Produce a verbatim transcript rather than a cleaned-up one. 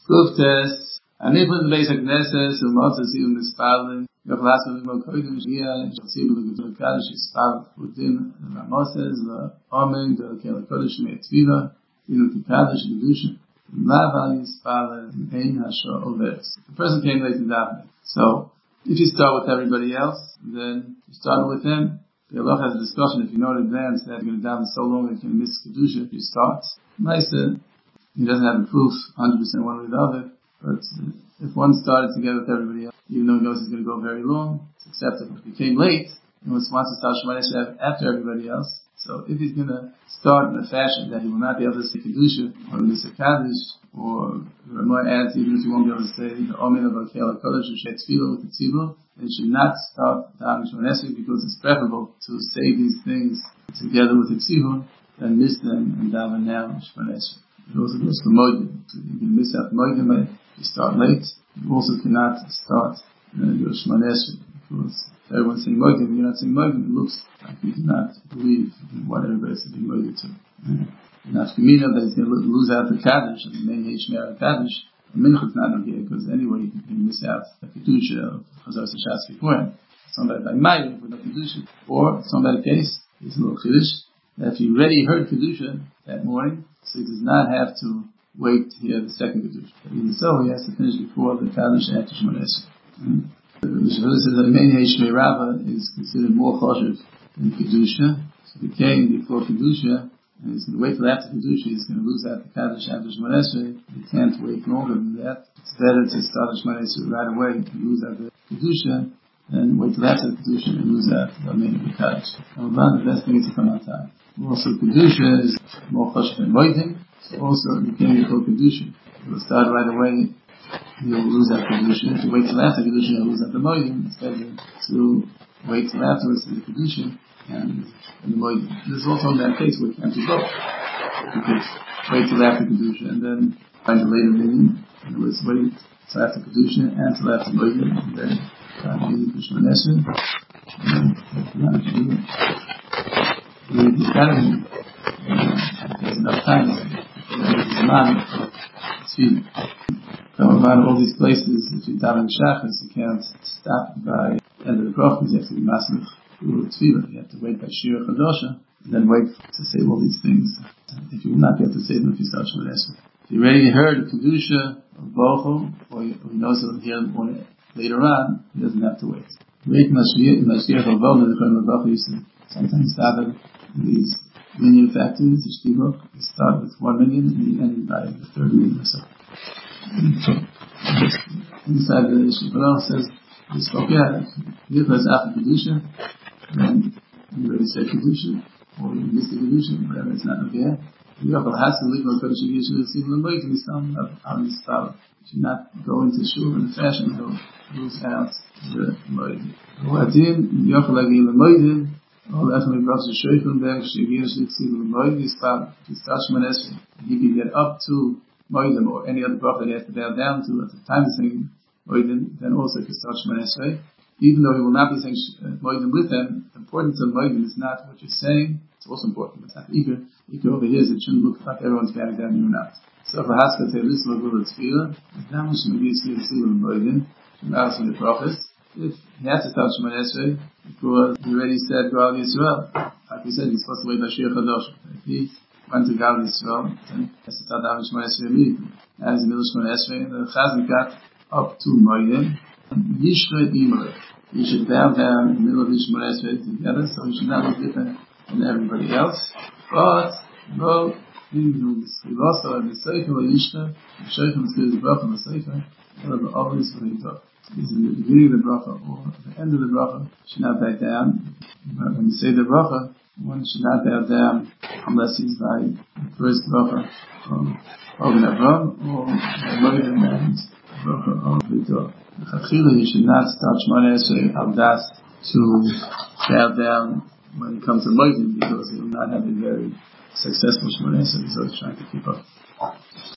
Kuftes, and if the basic Knesset, so Moses even the Spalin, you have last one more Kodim Shia, Shasibu the Gudul Kaddish, Spal, Udin, Moses, the Amen, the Kela Kodesh, Me'etviva, Inu Kaddish, Gedusha, Lava, Spalin, Ein Hasha, Overs. The person came late in davening. So, if you start with everybody else, then you start with him. The Allah has a discussion, if you know in advance that you're going to daven so long that you're going to miss Kedusha, if you start. Nice, uh, he doesn't have the proof one hundred percent one way or the other, but uh, if one started together with everybody else, even though he knows he's going to go very long, it's acceptable. If he came late, he wants to start Shema Yisrael after everybody else. So if he's going to start in a fashion that he will not be able to say Kedusha, or miss a Kaddish, or there are more ads, even if you won't be able to say the Omen of Akela Kodesh or Shet Tefillah with the Tzibur, then you should not start davening Shema Yisrael because it's preferable to say these things together with the Tzibur than miss them and daven now Shema Yisrael. It also goes for Moedim. So you can miss out Moedim if you start late. You also cannot start uh, your Shema Yisrael because everyone's saying Moedim, you're not saying Moedim, it looks like you do not believe in what everybody's saying Moedim to. Uh, Nafkamina that he's going to lose out the Kaddish, and the main Hashmer Kaddish, and Minchut's not okay, because anyway, you can miss out the Kedusha of Chazar Sashas before him. Somebody by Mayim with the Kedusha, or somebody case, is a little Kiddush, that if he already heard Kedusha that morning, so he does not have to wait to hear the second Kedusha. But even so, he has to finish before the Kaddish after Shema Yisrael. The Shavuot says that the main Hashmer Rabbah is considered more choshev than Kedusha, so if he came before Kedusha, and he's going to wait till after Kedusha, he's going to lose out the Kaddish after Shema Yisrael. He can't wait longer than that. It's better to start Shema Yisrael right away and lose out the Kedusha, than wait till after the Kedusha and lose out the remaining of the Kaddish. And the best thing is to come on time. Also, Kedusha is more choshev than Moedim, so also you can't before Kedusha. He'll start right away, he'll lose out Kedusha. If you wait till after Kedusha, he'll lose out the Moedim. It's better to wait till afterwards to the Kedusha. And, and the Moedim. There's also that case where you can't do both. You could wait till after Kedusha and then find a later meeting. In other words, wait till after Kedusha and till after Moedim, and then find a meeting for Shema Yisrael. And then, if you want to do it, read the academy. There's enough time. There's a man. It's feeding. So around all these places, if you daven Shachas, you can't stop by the end of the Brachos. You have to be massive. You have to wait by Shira Chadosha, and then wait to say all these things. If you will not be able to say them if you start Shema Yisrael. If you already heard the Kedusha of Bochum, or he knows he'll hear it later on, he doesn't have to wait. Wait Mashiach of Bochum, the Kohen Baruch used to sometimes start in these linear factories, the Shtibok. You start with one million and you end by the third million or so. So, inside the Shtibok says, he spoke out, here was after Kedusha, and you already said Kedusha, or you missed the Kedusha, whatever, it's not okay. You have a hassle, leave on Kodesh Kedusha, it's even a moed, it's not how you start. You should not go into shul in a fashion that will lose out the moed. Wa'adim, you have to like the moed, all that when he brought the Shofim there, Shegir, Shegir, the moed, he start, he starts Shema Yisrael. He can get up to moedim, or any other prophet he has to bow down to at the time he's saying moedim, then also he can start Shema Yisrael. Even though he will not be saying uh, Moedim with them, the importance of Moedim is not what you're saying. It's also important, but it's not eager. Eager over here is it shouldn't look like everyone's bowing down, you're not. So for Haskell, say, this will go to Tzvila. If not much Maybe it's Tzvila and Moedim, not from the prophets. If he has to start Shema Yisrael, because he already said Gal Yisrael. Like we said, he's supposed to wait by Shir Chadosha. If he went to Gal Yisrael, then he has to start out Shema Yisrael immediately. Now he's in the middle of Shema Yisrael, and the Chazan got up to Moedim. Yishra Imre. You should bow down in the middle of the Shema Yisrael together, so you should not look different than everybody else. But, no, in the Schilosa and the Sefer Yishra, the Sheikh is the bracha of the Sefer, whatever always when he talks. He's in the beginning of the bracha or at the end of the bracha, you should not bow down. But when you say the bracha, one should not bow down unless he's by the first bracha from Ogen Avram or Moedim and bracha of Vitor. You should not start Shema Yisrael al das to bow down when it comes to Moedim, because he will not have a very successful Shema Yisrael, so he's trying to keep up.